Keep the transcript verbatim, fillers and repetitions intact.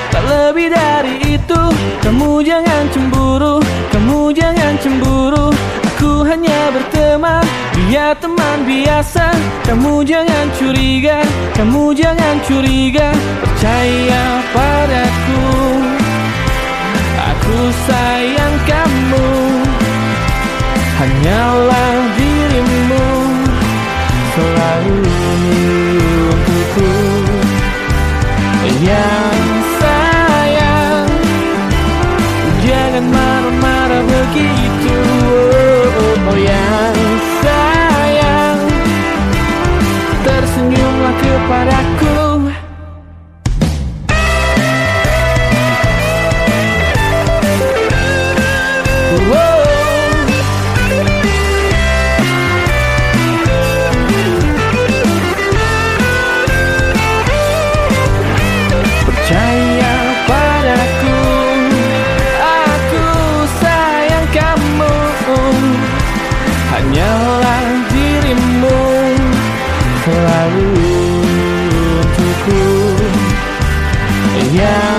Tak lebih dari itu. Kamu jangan cemburu, kamu jangan cemburu. Aku hanya berteman, dia teman biasa. Kamu jangan curiga, kamu jangan curiga. Percaya padaku, aku sayang kamu. Hanyalah dirimu selalu untukku. Yang sayang, jangan marah-marah begitu. Oh, oh, yang sayang, tersenyumlah kepadaku. Percaya padaku, aku sayang kamu. Hanyalah dirimu selalu untukku. Yang